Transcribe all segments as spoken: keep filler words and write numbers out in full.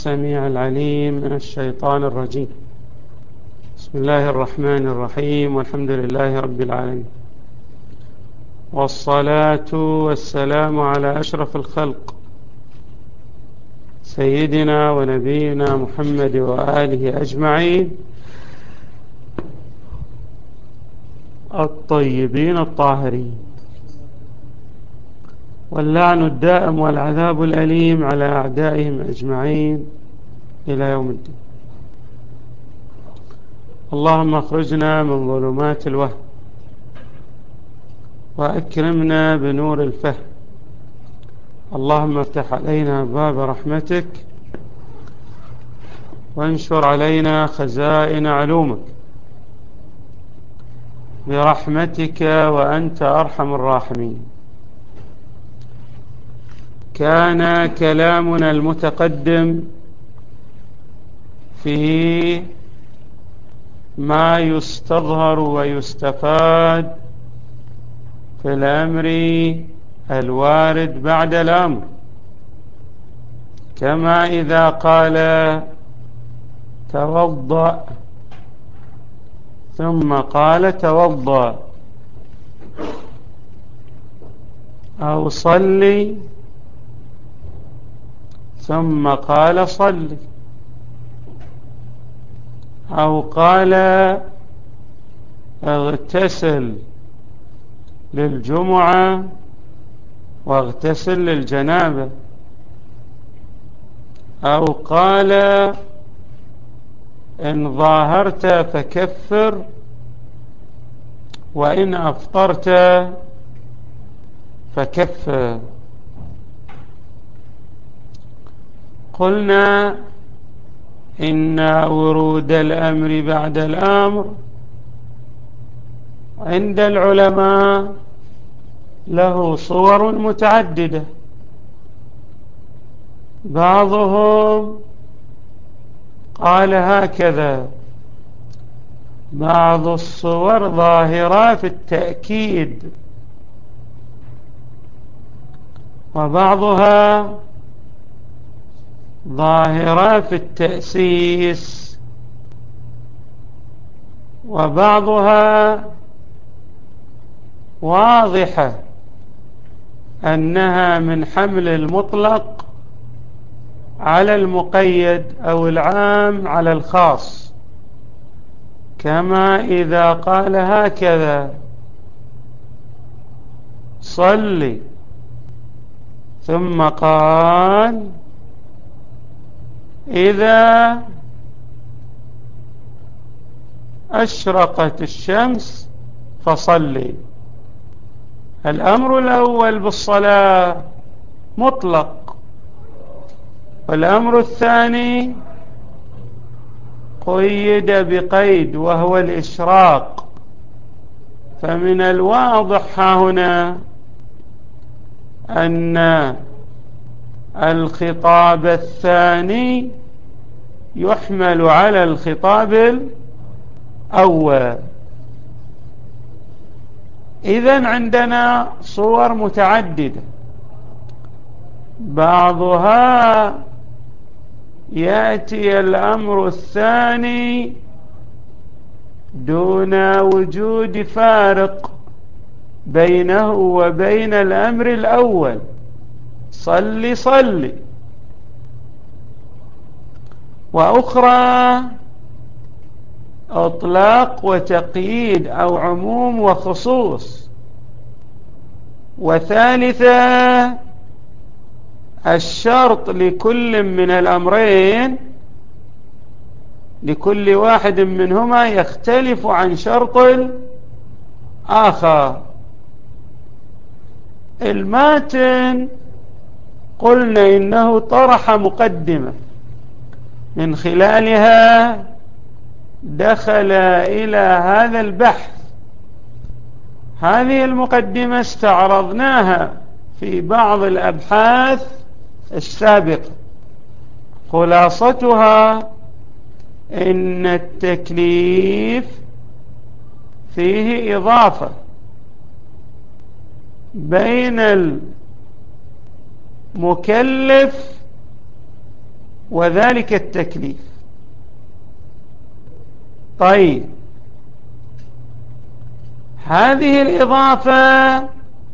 السميع العليم من الشيطان الرجيم. بسم الله الرحمن الرحيم، والحمد لله رب العالمين، والصلاة والسلام على أشرف الخلق سيدنا ونبينا محمد وآله أجمعين الطيبين الطاهرين، واللعن الدائم والعذاب الأليم على أعدائهم أجمعين إلى يوم الدين. اللهم اخرجنا من ظلمات الوهم وأكرمنا بنور الفهم. اللهم افتح علينا باب رحمتك وانشر علينا خزائن علومك برحمتك وأنت أرحم الراحمين. كان كلامنا المتقدم في ما يستظهر ويستفاد في الأمر الوارد بعد الأمر، كما إذا قال توضأ ثم قال توضأ، أو صلي ثم قال صلي، أو قال اغتسل للجمعة واغتسل للجنابة، أو قال إن ظاهرت فكفر وإن أفطرت فكفر. قلنا إن ورود الأمر بعد الأمر عند العلماء له صور متعددة. بعضهم قال هكذا: بعض الصور ظاهرة في التأكيد، وبعضها ظاهرة في التأسيس، وبعضها واضحة أنها من حمل المطلق على المقيد أو العام على الخاص، كما إذا قال هكذا: صلي، ثم قال إذا أشرقت الشمس فصلي. الأمر الأول بالصلاة مطلق، والأمر الثاني قيد بقيد وهو الإشراق. فمن الواضح هنا أن الخطاب الثاني يحمل على الخطاب الأول. إذن عندنا صور متعددة، بعضها يأتي الأمر الثاني دون وجود فارق بينه وبين الأمر الأول: صلي صلي. وأخرى إطلاق وتقييد أو عموم وخصوص. وثالثة الشرط لكل من الأمرين، لكل واحد منهما يختلف عن شرط آخر. الماتن قلنا إنه طرح مقدمة من خلالها دخل إلى هذا البحث. هذه المقدمة استعرضناها في بعض الأبحاث السابقة. خلاصتها إن التكليف فيه إضافة بين المكلف وذلك التكليف. طيب، هذه الإضافة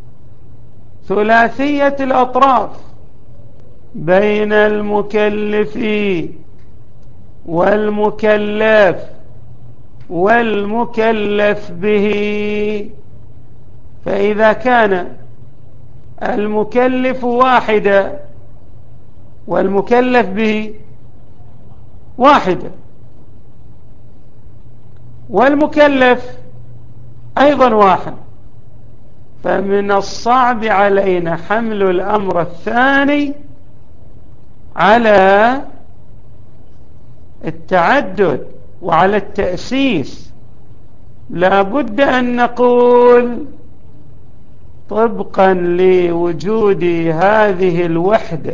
ثلاثية الأطراف بين المكلف والمكلف والمكلف به. فإذا كان المكلف واحدا والمكلف به واحدا والمكلف أيضا واحد، فمن الصعب علينا حمل الأمر الثاني على التعدد وعلى التأسيس. لا بد أن نقول طبقا لوجود هذه الوحدة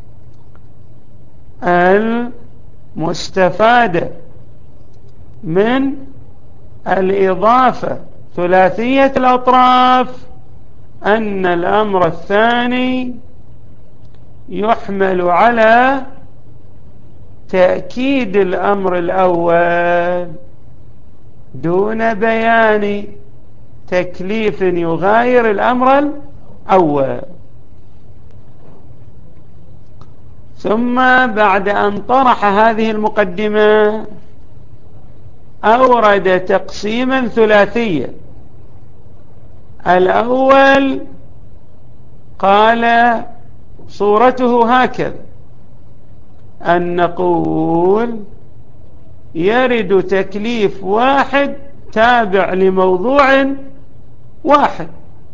المستفادة من الإضافة ثلاثية الأطراف أن الأمر الثاني يحمل على تأكيد الأمر الأول دون بيان تكليف يغاير الأمر الأول. ثم بعد أن طرح هذه المقدمة أورد تقسيما ثلاثيا. الأول قال صورته هكذا: أن نقول يرد تكليف واحد تابع لموضوع واحد،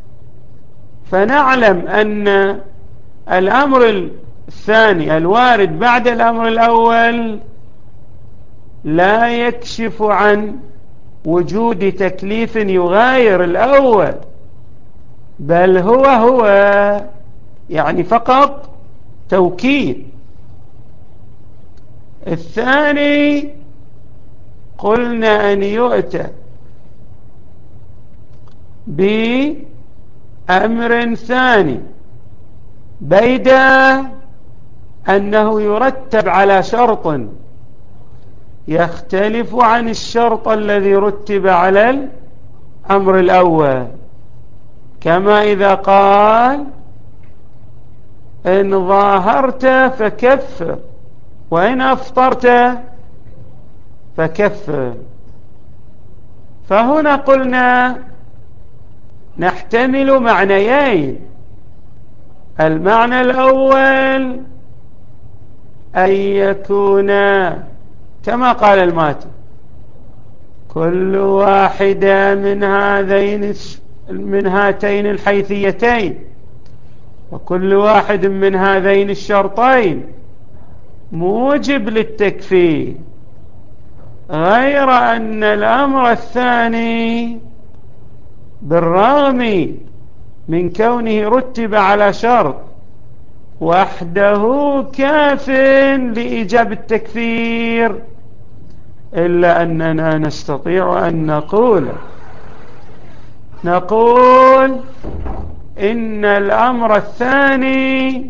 فنعلم أن الأمر الثاني الوارد بعد الأمر الأول لا يكشف عن وجود تكليف يغاير الأول، بل هو هو يعني فقط توكيد. الثاني قلنا أن يؤتى بأمر ثاني بيد أنه يرتب على شرط يختلف عن الشرط الذي رتب على الأمر الأول، كما إذا قال إن ظاهرت فكفر وإن أفطرت فكفر. فهنا قلنا نحتمل معنيين: المعنى الأول أن يكون كما قال الماتن كل واحدة من هذين من هاتين الحيثيتين وكل واحد من هذين الشرطين موجب للتكفير، غير أن الأمر الثاني بالرغم من كونه رتب على شرط وحده كاف لإيجاب التكفير، إلا أننا نستطيع أن نقول نقول إن الأمر الثاني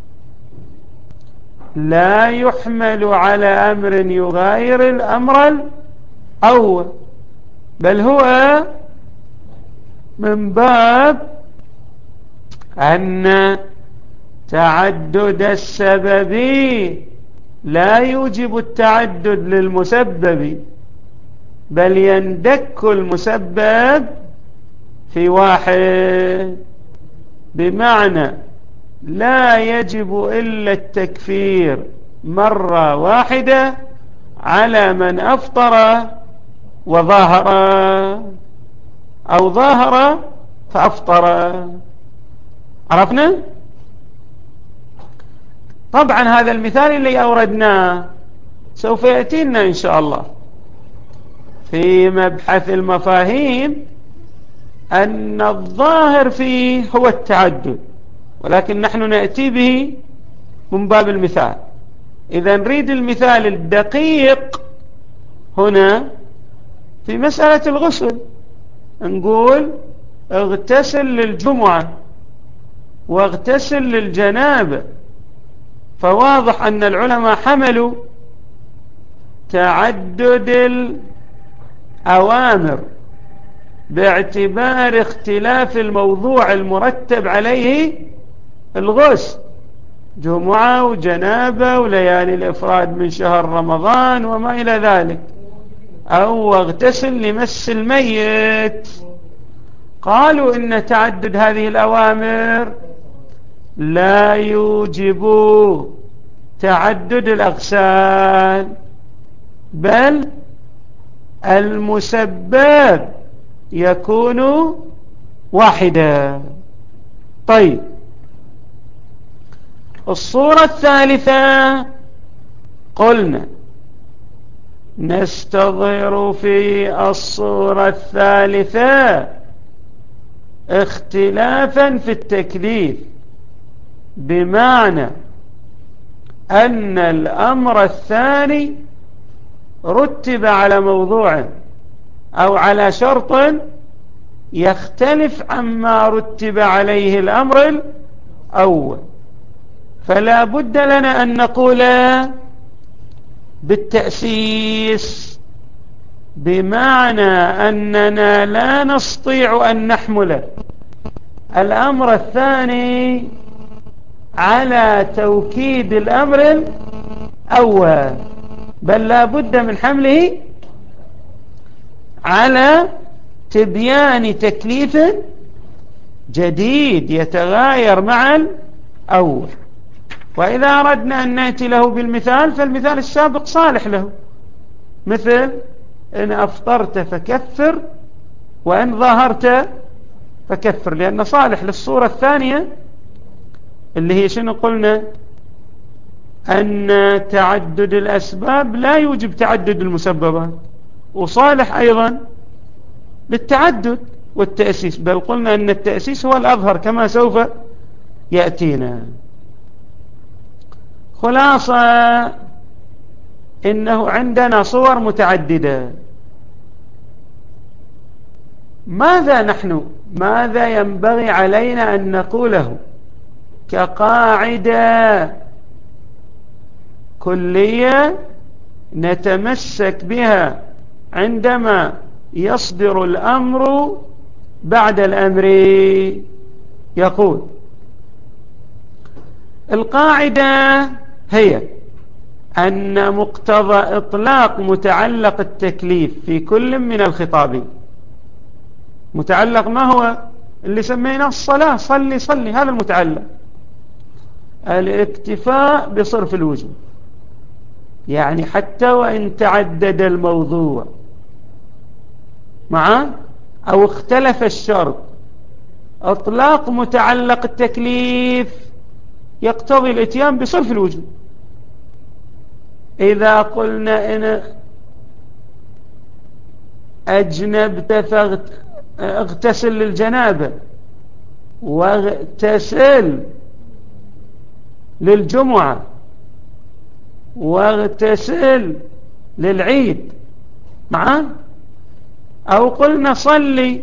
لا يحمل على أمر يغاير الأمر الأول، بل هو من باب أن تعدد السبب لا يوجب التعدد للمسبب، بل يندك المسبب في واحد، بمعنى لا يجب إلا التكفير مرة واحدة على من أفطر وظاهر أو ظاهر فأفطر. عرفنا؟ طبعا هذا المثال اللي أوردناه سوف يأتينا إن شاء الله في مبحث المفاهيم أن الظاهر فيه هو التعدد، ولكن نحن نأتي به من باب المثال. إذا نريد المثال الدقيق هنا في مسألة الغسل، نقول اغتسل للجمعة واغتسل للجنابة، فواضح أن العلماء حملوا تعدد الأوامر باعتبار اختلاف الموضوع المرتب عليه الغسل، جمعة وجنابة وليالي الإفراد من شهر رمضان وما إلى ذلك، أو اغتسل لمس الميت. قالوا إن تعدد هذه الأوامر لا يوجب تعدد الأغسال، بل المسبب يكون واحدا. طيب، الصورة الثالثة قلنا نستظهر في الصورة الثالثة اختلافا في التكليف، بمعنى أن الأمر الثاني رتب على موضوع أو على شرط يختلف عما رتب عليه الأمر الأول، فلا بد لنا أن نقول بالتأسيس، بمعنى أننا لا نستطيع أن نحمل الأمر الثاني على توكيد الأمر الأول، بل لا بد من حمله على تبيان تكليف جديد يتغاير مع الأول. وإذا أردنا أن نأتي له بالمثال فالمثال السابق صالح له، مثل إن أفطرت فكفر وإن ظاهرت فكفر، لأنه صالح للصورة الثانية اللي هي شنو قلنا؟ أن تعدد الأسباب لا يوجب تعدد المسببات، وصالح أيضا للتعدد والتأسيس، بل قلنا أن التأسيس هو الأظهر كما سوف يأتينا. خلاصة إنه عندنا صور متعددة. ماذا نحن ماذا ينبغي علينا أن نقوله كقاعدة كلية نتمسك بها عندما يصدر الأمر بعد الأمر؟ يقول القاعدة هي أن مقتضى إطلاق متعلق التكليف في كل من الخطابين، متعلق ما هو؟ اللي سميناه الصلاة، صلي صلي، هذا المتعلق، الاكتفاء بصرف الوجوب، يعني حتى وإن تعدد الموضوع معه أو اختلف الشرط، اطلاق متعلق التكليف يقتضي الاتيان بصرف الوجوب. إذا قلنا إن أجنبت فاغتسل للجنابة واغتسل للجمعة واغتسل للعيد معاه، أو قلنا صلي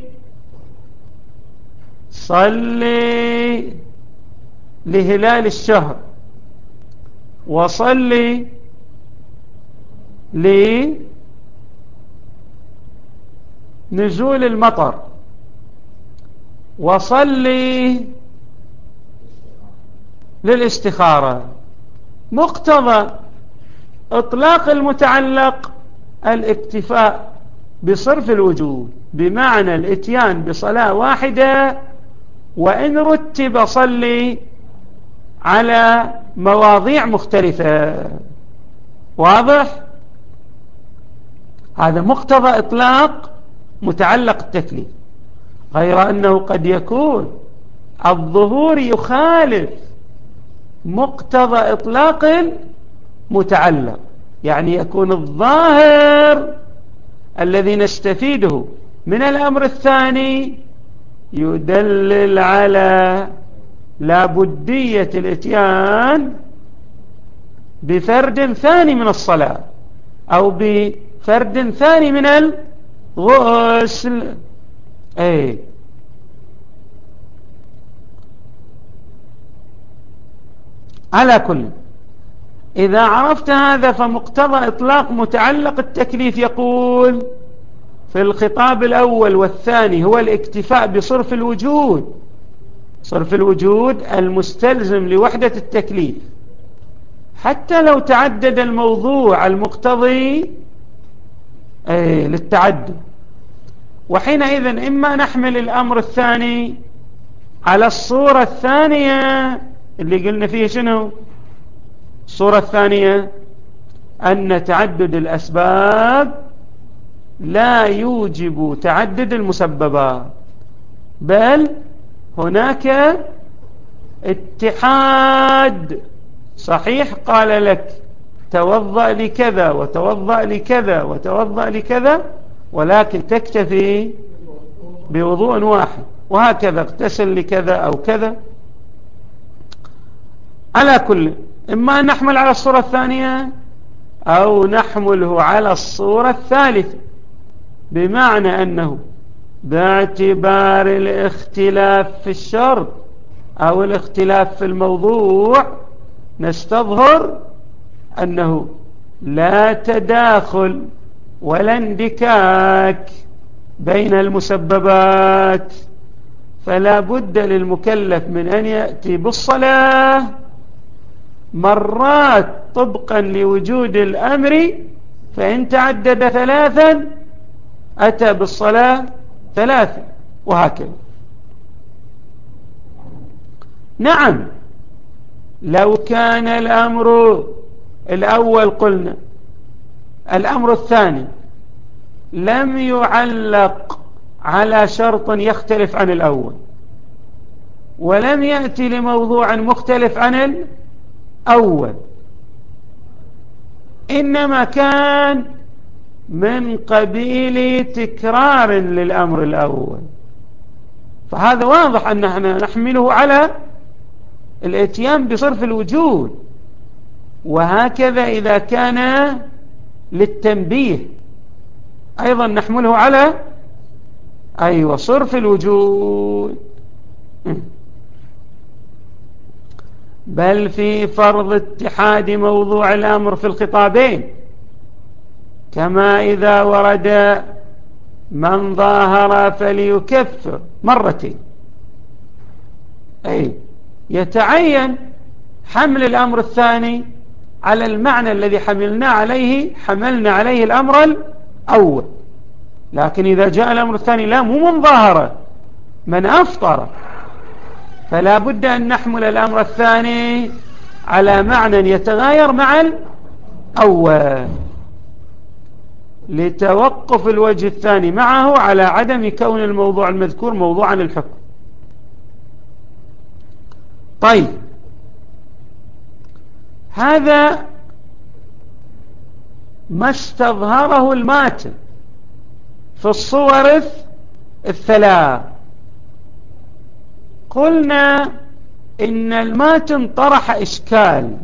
صلي لهلال الشهر وصلي لنزول المطر وصلي للاستخارة، مقتضى إطلاق المتعلق الاكتفاء بصرف الوجوب، بمعنى الاتيان بصلاة واحدة وإن رتب صلي على مواضيع مختلفة. واضح؟ هذا مقتضى إطلاق متعلق التكليف، غير أنه قد يكون الظهور يخالف مقتضى إطلاق المتعلق، يعني يكون الظاهر الذي نستفيده من الأمر الثاني يدلل على لابدية الاتيان بفرد ثاني من الصلاة أو بفرد ثاني من الغسل. أي على كل، إذا عرفت هذا فمقتضى إطلاق متعلق التكليف يقول في الخطاب الأول والثاني هو الاكتفاء بصرف الوجود، صرف الوجود المستلزم لوحدة التكليف، حتى لو تعدد الموضوع المقتضي ايه للتعدد. وحينئذ إما نحمل الأمر الثاني على الصورة الثانية اللي قلنا فيه شنو الصورة الثانية، أن تعدد الأسباب لا يوجب تعدد المسببات، بل هناك اتحاد. صحيح قال لك توضأ لكذا وتوضأ لكذا وتوضأ لكذا، ولكن تكتفي بوضوء واحد، وهكذا اغتسل لكذا أو كذا. على كل إما أن نحمل على الصورة الثانية أو نحمله على الصورة الثالثة، بمعنى أنه باعتبار الاختلاف في الشرط أو الاختلاف في الموضوع نستظهر أنه لا تداخل ولا اندكاك بين المسببات، فلا بد للمكلف من أن يأتي بالصلاة مرات طبقا لوجود الأمر، فإن تعدد ثلاثا أتى بالصلاة ثلاثا، وهكذا. نعم، لو كان الأمر الأول قلنا الأمر الثاني لم يعلق على شرط يختلف عن الأول، ولم يأتي لموضوع مختلف عن الأول، إنما كان من قبيل تكرار للأمر الأول، فهذا واضح أن نحن نحمله على الاتيان بصرف الوجود. وهكذا إذا كان للتنبيه أيضا نحمله على أيوة صرف الوجود. بل في فرض اتحاد موضوع الأمر في الخطابين، كما إذا ورد من ظاهر فليكفر مرتين، أي يتعين حمل الأمر الثاني على المعنى الذي حملنا عليه حملنا عليه الأمر الأول. لكن إذا جاء الأمر الثاني لا، مو من ظاهر، من أفطر، فلا بد أن نحمل الأمر الثاني على معنى يتغاير مع الأول، لتوقف الوجه الثاني معه على عدم كون الموضوع المذكور موضوعا للحكم. طيب، هذا ما استظهره الماتن في الصور الثلاث. قلنا إن الماتن طرح إشكال،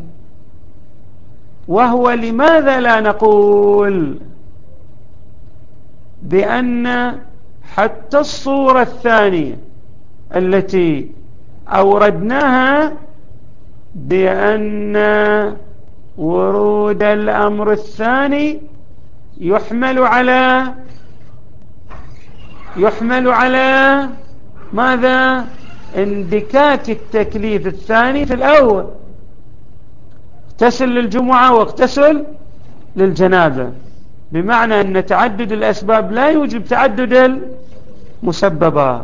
وهو لماذا لا نقول بأن حتى الصورة الثانية التي أوردناها بأن ورود الأمر الثاني يحمل على يحمل على ماذا؟ اندكاك التكليف الثاني في الأول، اغتسل للجمعة واغتسل للجنابة، بمعنى أن تعدد الأسباب لا يوجب تعدد المسببات.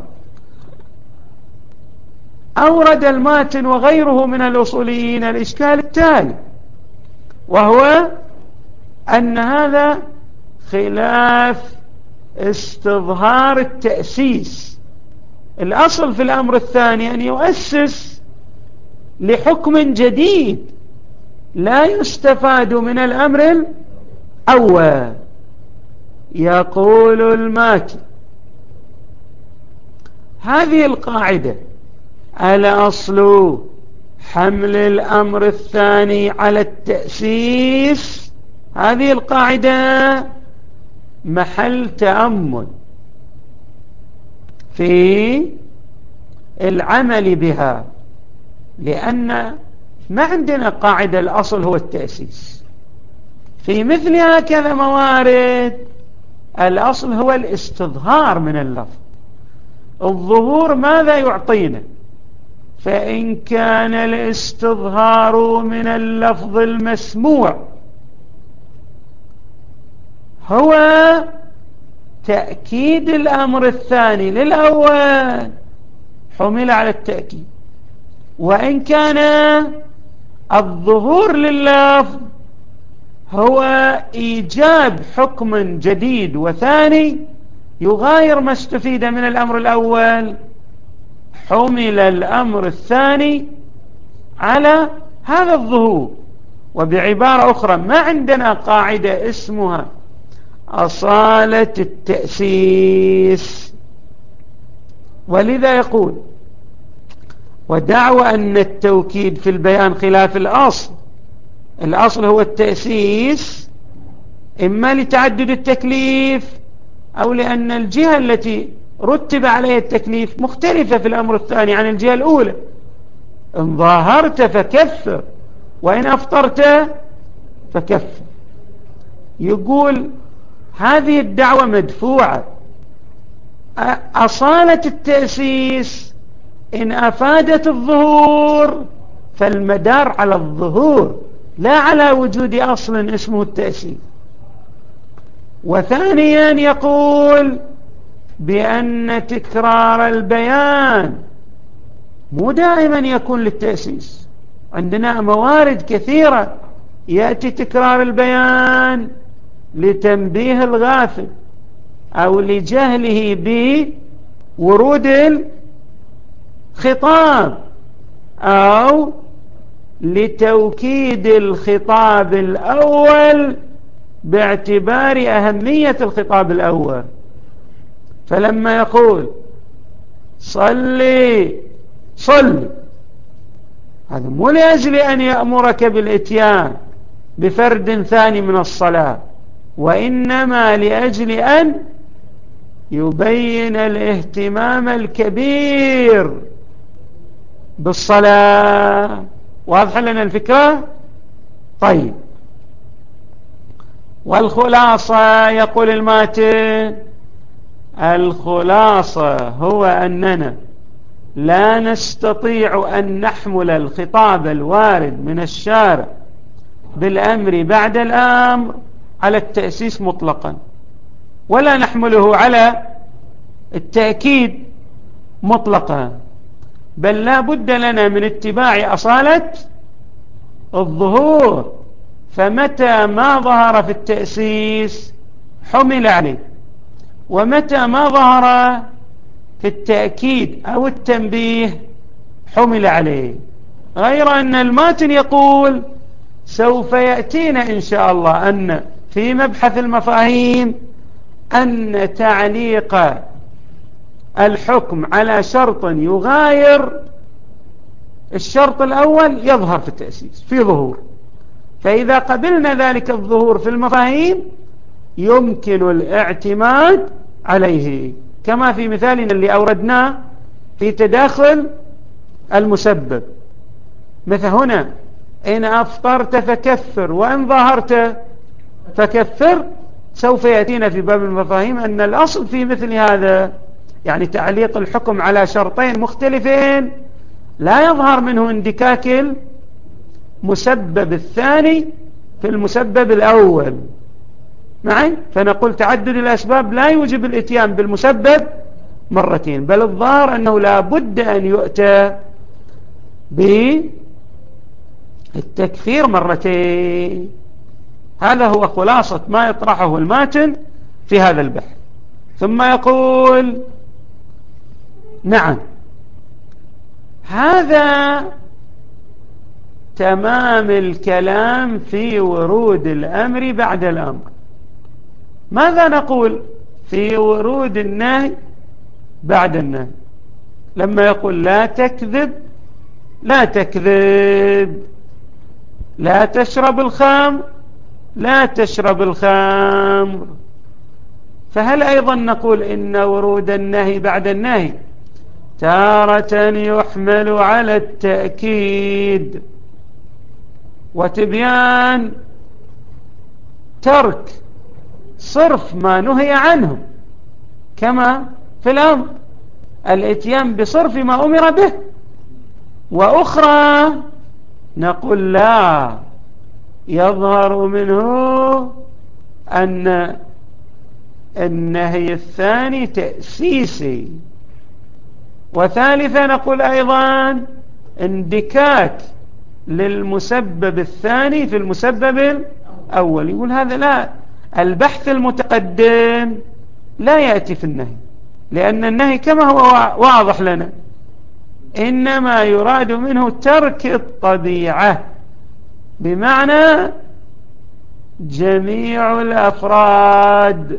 أورد الماتن وغيره من الأصوليين الإشكال التالي، وهو أن هذا خلاف استظهار التأسيس. الأصل في الأمر الثاني أن يؤسس لحكم جديد لا يستفاد من الأمر الأول. يقول الماتن: هذه القاعدة الأصل حمل الأمر الثاني على التأسيس، هذه القاعدة محل تأمل في العمل بها، لأن ما عندنا قاعدة الأصل هو التأسيس. في مثل هكذا موارد الأصل هو الاستظهار من اللفظ. الظهور ماذا يعطينا؟ فإن كان الاستظهار من اللفظ المسموع هو تأكيد الأمر الثاني للأول حمل على التأكيد. وإن كان الظهور لللفظ هو إيجاب حكم جديد وثاني يغاير ما استفيد من الأمر الأول، حمل الأمر الثاني على هذا الظهور. وبعبارة أخرى ما عندنا قاعدة اسمها أصالة التأسيس. ولذا يقول: ودعوى أن التوكيد في البيان خلاف الأصل. الأصل هو التأسيس إما لتعدد التكليف أو لأن الجهة التي رتب عليها التكليف مختلفة في الأمر الثاني عن الجهة الأولى. إن ظاهرت فكفر وإن أفطرت فكفر. يقول هذه الدعوة مدفوعة. أصالة التأسيس إن أفادت الظهور فالمدار على الظهور لا على وجود أصل اسمه التأسيس. وثانيا يقول بأن تكرار البيان مو دائما يكون للتأسيس. عندنا موارد كثيرة يأتي تكرار البيان لتنبيه الغافل أو لجهله بورود الخطاب أو لتوكيد الخطاب الأول باعتبار أهمية الخطاب الأول. فلما يقول صلي صلي، هذا مو لأجل أن يأمرك بالإتيان بفرد ثاني من الصلاة، وإنما لأجل أن يبين الاهتمام الكبير بالصلاة. واضح لنا الفكرة؟ طيب، والخلاصة يقول الماتن: الخلاصة هو أننا لا نستطيع أن نحمل الخطاب الوارد من الشارع بالأمر بعد الأمر على التأسيس مطلقا، ولا نحمله على التأكيد مطلقا، بل لا بد لنا من اتباع أصالة الظهور. فمتى ما ظهر في التأسيس حمل عليه، ومتى ما ظهر في التأكيد أو التنبيه حمل عليه. غير أن الماتن يقول سوف يأتينا إن شاء الله أن في مبحث المفاهيم أن تعليق الحكم على شرط يغاير الشرط الأول يظهر في التأسيس في ظهور. فإذا قبلنا ذلك الظهور في المفاهيم يمكن الاعتماد عليه، كما في مثالنا اللي أوردناه في تداخل المسبب. مثل هنا: إن أفطرت فكفر وإن ظهرت فكفر. سوف يأتينا في باب المفاهيم أن الأصل في مثل هذا يعني تعليق الحكم على شرطين مختلفين لا يظهر منه اندكاك المسبب الثاني في المسبب الأول معي. فنقول تعدد الأسباب لا يوجب الاتيان بالمسبب مرتين، بل الظاهر أنه لا بد أن يؤتى بالتكفير مرتين. هذا هو خلاصة ما يطرحه الماتن في هذا البحث. ثم يقول: نعم، هذا تمام الكلام في ورود الأمر بعد الأمر. ماذا نقول في ورود النهي بعد النهي؟ لما يقول لا تكذب لا تكذب، لا تشرب الخمر لا تشرب الخمر، فهل أيضا نقول إن ورود النهي بعد النهي تارة يحمل على التأكيد وتبيان ترك صرف ما نهي عنه، كما في الأمر الاتيان بصرف ما أمر به. وأخرى نقول لا، يظهر منه أن النهي الثاني تأسيسي. وثالثا نقول أيضا اندكاك للمسبب الثاني في المسبب الأول. يقول هذا لا، البحث المتقدم لا يأتي في النهي، لأن النهي كما هو واضح لنا إنما يراد منه ترك الطبيعة، بمعنى جميع الأفراد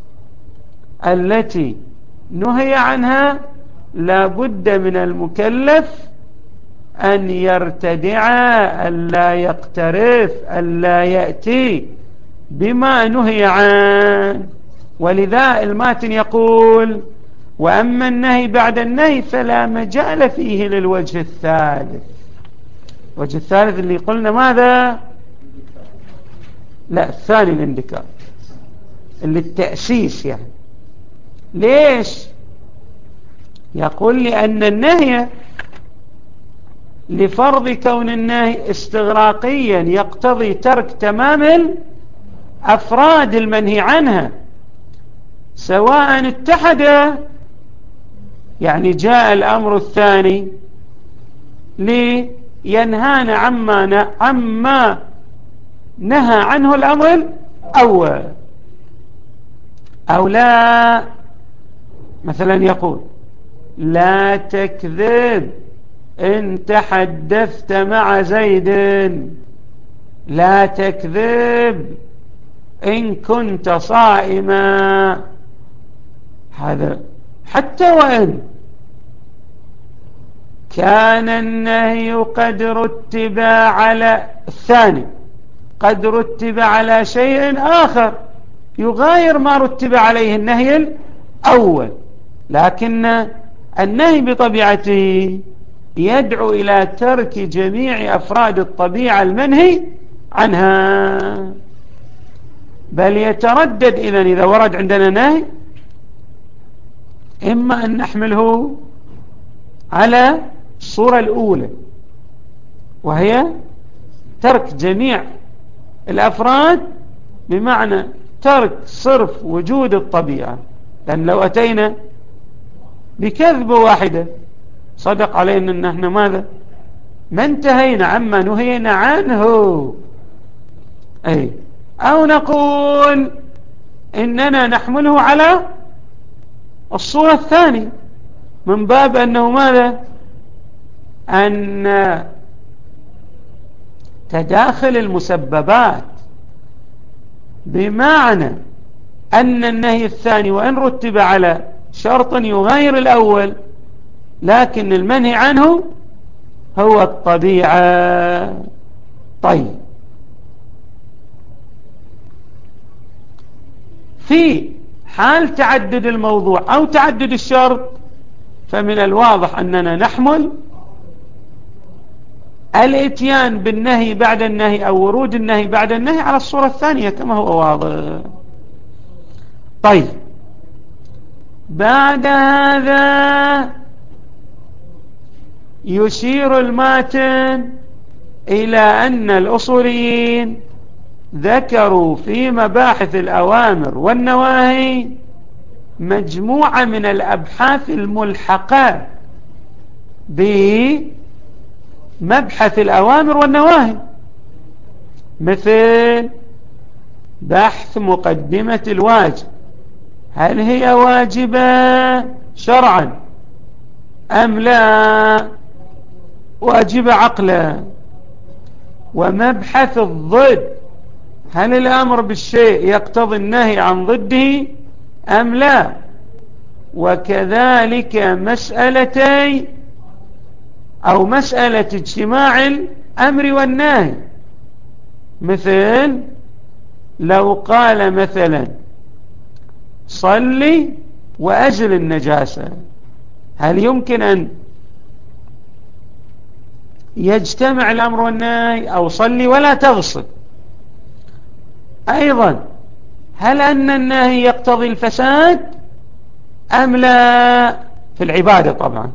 التي نهي عنها لا بد من المكلف أن يرتدع، ألا يقترف، ألا يأتي بما نهي عنه. ولذا الماتن يقول: وأما النهي بعد النهي فلا مجال فيه للوجه الثالث. الوجه الثالث اللي قلنا ماذا؟ لا، الثاني الاندكار، اللي التأسيس يعني. ليش؟ يقول لأن النهي لفرض كون النهي استغراقيا يقتضي ترك تمام الأفراد المنهي عنها، سواء اتحد، يعني جاء الأمر الثاني لينهانا عما, عما نهى عنه الأمر الأول، أو لا. مثلا يقول: لا تكذب إن تحدثت مع زيد، لا تكذب إن كنت صائما. هذا حتى وإن كان النهي قد رتب على الثاني، قد رتب على شيء آخر يغاير ما رتب عليه النهي الأول، لكن النهي بطبيعته يدعو إلى ترك جميع أفراد الطبيعة المنهي عنها. بل يتردد إذن إذا ورد عندنا نهي، إما أن نحمله على الصورة الأولى وهي ترك جميع الأفراد، بمعنى ترك صرف وجود الطبيعة. لأن لو أتينا بكذبة واحدة صدق علينا أن احنا ماذا؟ ما انتهينا عما نهينا عنه. أي أو نقول إننا نحمله على الصورة الثانية، من باب أنه ماذا؟ أن تداخل المسببات، بمعنى أن النهي الثاني وإن رتب على شرط يغير الأول، لكن المنهي عنه هو الطبيعة. طيب، في حال تعدد الموضوع أو تعدد الشرط، فمن الواضح أننا نحمل الاتيان بالنهي بعد النهي أو ورود النهي بعد النهي على الصورة الثانية كما هو واضح. طيب، بعد هذا يشير الماتن إلى أن الأصوليين ذكروا في مباحث الأوامر والنواهي مجموعة من الأبحاث الملحقة بمبحث الأوامر والنواهي، مثل بحث مقدمة الواجب، هل هي واجبة شرعا أم لا، واجبة عقلا، ومبحث الضد، هل الأمر بالشيء يقتضي النهي عن ضده أم لا، وكذلك مسألتي أو مسألة اجتماع الأمر والنهي، مثل لو قال مثلا صلي وأزل النجاسة، هل يمكن أن يجتمع الأمر والنهي، أو صلي ولا تغسل. أيضا هل أن النهي يقتضي الفساد أم لا؟ في العبادة طبعا.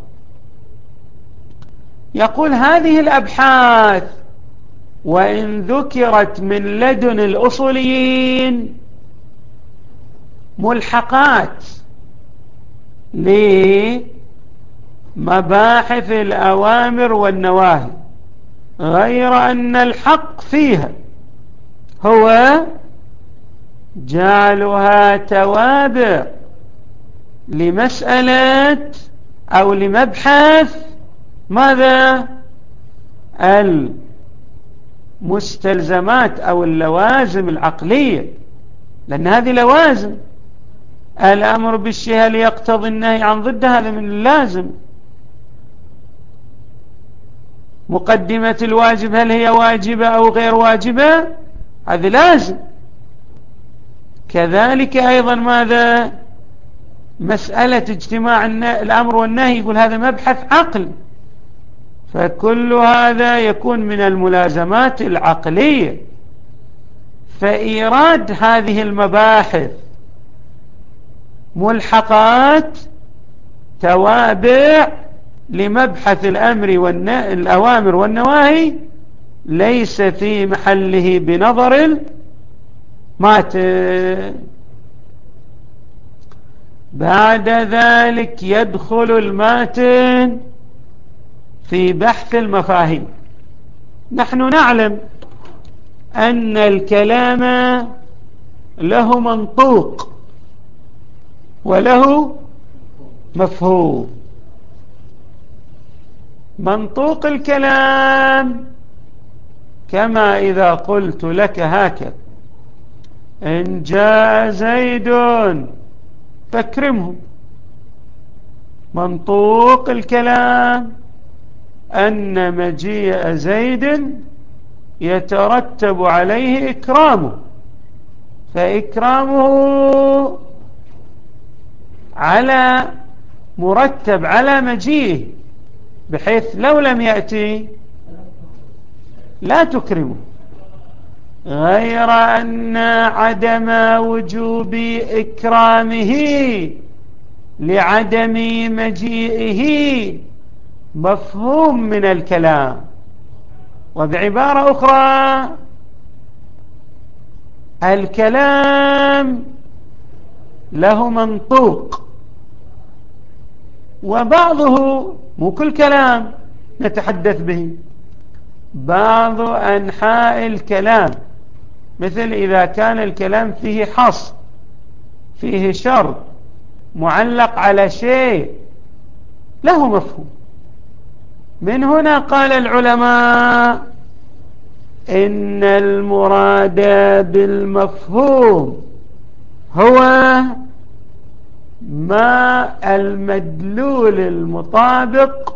يقول هذه الأبحاث وإن ذكرت من لدن الأصوليين ملحقات لمباحث الأوامر والنواهي، غير أن الحق فيها هو جعلها توابع لمسألة أو لمبحث ماذا؟ المستلزمات أو اللوازم العقلية، لأن هذه لوازم. الأمر بالشيء هل يقتضي النهي عن ضده؟ هذا من اللازم. مقدمة الواجب هل هي واجبة أو غير واجبة؟ هذا لازم. كذلك أيضا ماذا؟ مسألة اجتماع الأمر والنهي، يقول هذا مبحث عقل. فكل هذا يكون من الملازمات العقلية. فإيراد هذه المباحث ملحقات توابع لمبحث الأمر والنهي، الأوامر والنواهي، ليس في محله بنظر الماتن. بعد ذلك يدخل الماتن في بحث المفاهيم. نحن نعلم أن الكلام له منطوق وله مفهوم. منطوق الكلام كما إذا قلت لك هكذا: إن جاء زيد فاكرمه. منطوق الكلام أن مجيء زيد يترتب عليه إكرامه، فإكرامه على مرتب على مجيئه، بحيث لو لم يأتي لا تكرمه. غير أن عدم وجوب إكرامه لعدم مجيئه مفهوم من الكلام. وبعبارة أخرى، الكلام له منطوق، وبعضه، مو كل كلام نتحدث به، بعض أنحاء الكلام، مثل إذا كان الكلام فيه حصر، فيه شرط، معلق على شيء، له مفهوم. من هنا قال العلماء إن المراد بالمفهوم هو ما المدلول المطابق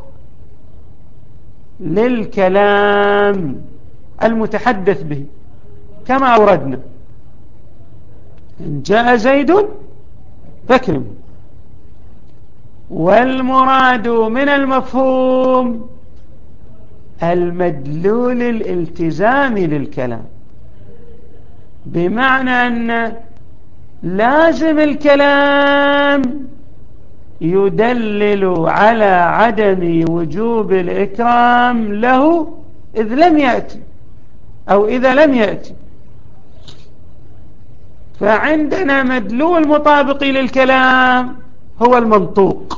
للكلام المتحدث به، كما أوردنا: إن جاء زيد فاكرمه. والمراد من المفهوم المدلول الالتزامي للكلام، بمعنى أن لازم الكلام يدلل على عدم وجوب الإكرام له إذ لم يأتي أو إذا لم يأتي. فعندنا مدلول مطابق للكلام هو المنطوق،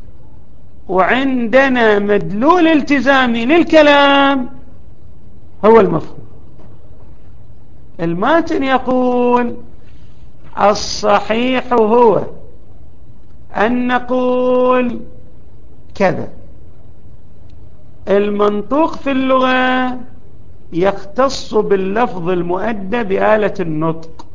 وعندنا مدلول التزامي للكلام هو المفهوم. الماتن يقول: الصحيح هو أن نقول كذا. المنطوق في اللغة يختص باللفظ المؤدى بآلة النطق،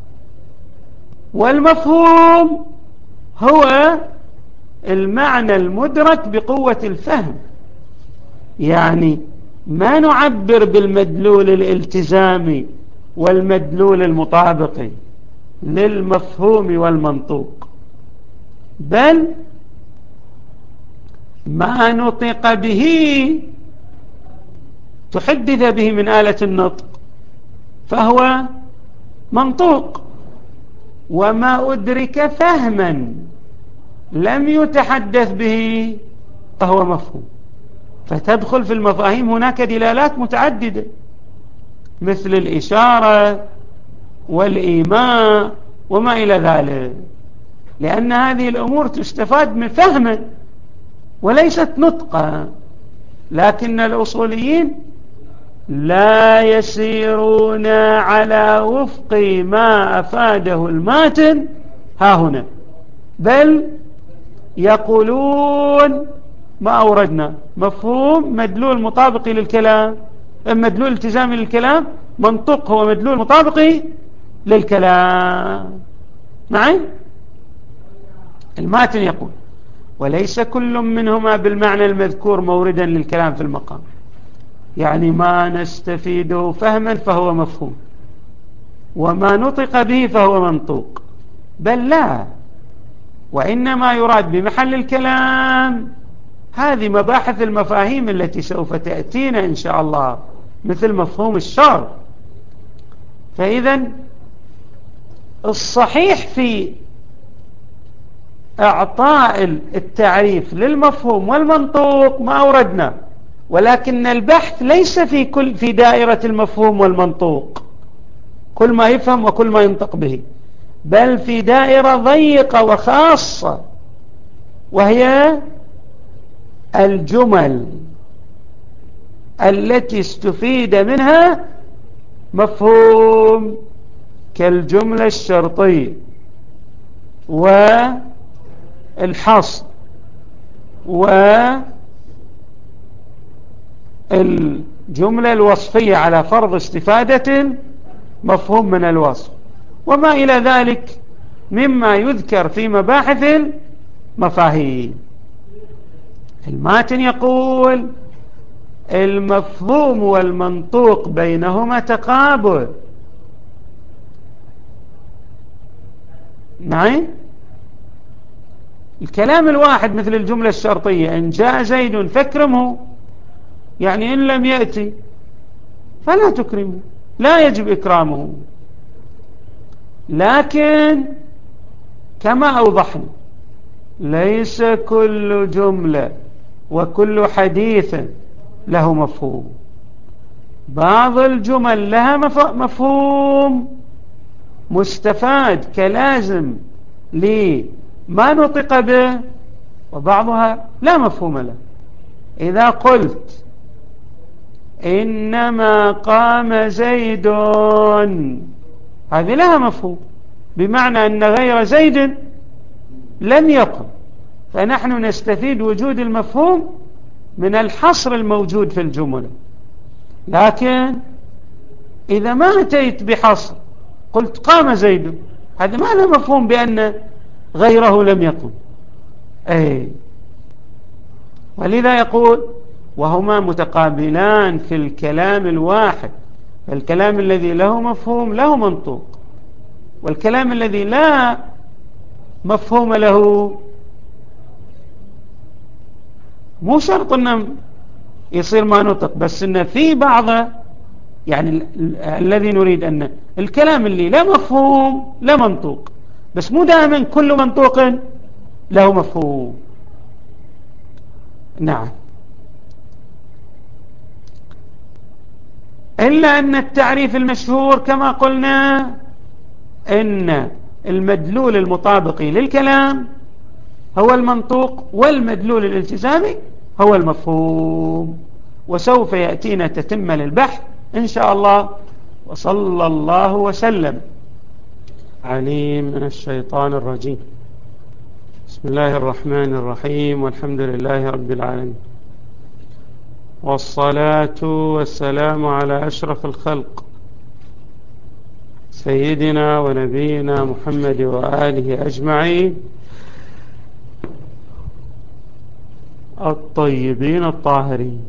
والمفهوم هو المعنى المدرك بقوة الفهم. يعني ما نعبر بالمدلول الالتزامي والمدلول المطابق للمفهوم والمنطوق، بل ما نطق به تحدث به من آلة النطق فهو منطوق، وما أدرك فهما لم يتحدث به فهو مفهوم. فتدخل في المفاهيم هناك دلالات متعددة مثل الإشارة والإيماء وما إلى ذلك، لأن هذه الأمور تستفاد من فهما وليست نطقا. لكن الأصوليين لا يسيرون على وفق ما أفاده الماتن ها هنا، بل يقولون ما أوردنا مفهوم مدلول مطابقي للكلام، مدلول التزامي للكلام، منطق هو مدلول مطابقي للكلام. معي؟ الماتن يقول وليس كل منهما بالمعنى المذكور موردا للكلام في المقام، يعني ما نستفيده فهما فهو مفهوم، وما نطق به فهو منطوق، بل لا، وإنما يراد بمحل الكلام هذه مباحث المفاهيم التي سوف تأتينا إن شاء الله، مثل مفهوم الشرط. فإذا الصحيح في إعطاء التعريف للمفهوم والمنطوق ما أوردنا، ولكن البحث ليس في كل في دائرة المفهوم والمنطوق كل ما يفهم وكل ما ينطق به، بل في دائرة ضيقة وخاصة، وهي الجمل التي استفيد منها مفهوم، كالجملة الشرطية والحصر والجملة الوصفية على فرض استفادة مفهوم من الوصف، وما إلى ذلك مما يذكر في مباحث المفاهيم. الماتن يقول المفهوم والمنطوق بينهما تقابل. نعم، الكلام الواحد مثل الجملة الشرطية إن جاء زيد فاكرمه، يعني إن لم يأتي فلا تكرمه، لا يجب إكرامه. لكن كما أوضحنا ليس كل جملة وكل حديث له مفهوم، بعض الجمل لها مفهوم مستفاد كلازم لما نطق به، وبعضها لا مفهوم له. إذا قلت إنما قام زيد هذه لها مفهوم، بمعنى أن غير زيد لم يقم، فنحن نستفيد وجود المفهوم من الحصر الموجود في الجملة. لكن إذا ما أتيت بحصر قلت قام زيد، هذا ما له مفهوم بأن غيره لم يقم. أي ولذا يقول وهما متقابلان في الكلام الواحد، الكلام الذي له مفهوم له منطوق، والكلام الذي لا مفهوم له مو شرط أنه يصير ما نطق، بس أنه في بعض يعني ال ال الذي نريد أن الكلام اللي لا مفهوم لا منطوق، بس مو دائما كل منطوق له مفهوم. نعم، إلا أن التعريف المشهور كما قلنا أن المدلول المطابقي للكلام هو المنطوق، والمدلول الالتزامي هو المفهوم. وسوف يأتينا تتم للبحث إن شاء الله. وصلى الله وسلم عليم من الشيطان الرجيم. بسم الله الرحمن الرحيم، والحمد لله رب العالمين، والصلاة والسلام على أشرف الخلق سيدنا ونبينا محمد وآله أجمعين الطيبين الطاهرين،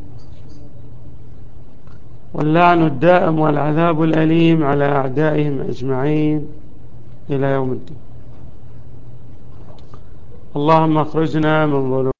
واللعن الدائم والعذاب الأليم على أعدائهم أجمعين إلى يوم الدين. اللهم اخرجنا من ظلم